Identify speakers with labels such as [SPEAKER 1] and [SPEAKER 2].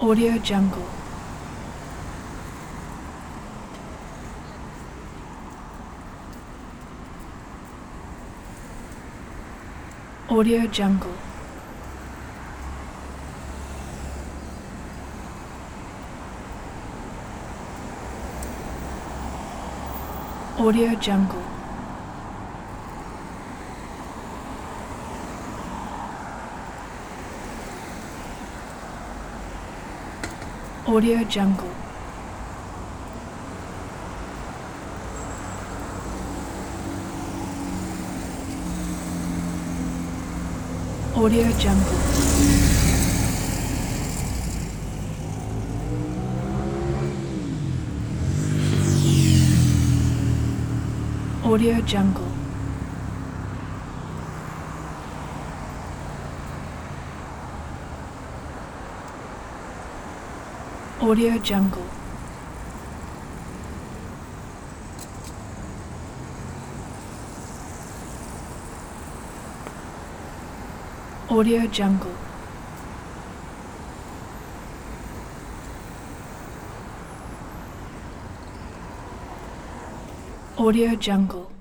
[SPEAKER 1] Audio Jungle. Audio Jungle. Audio Jungle. Audio Jungle. Audio Jungle. Audio Jungle. Audio Jungle. Audio Jungle. Audio Jungle.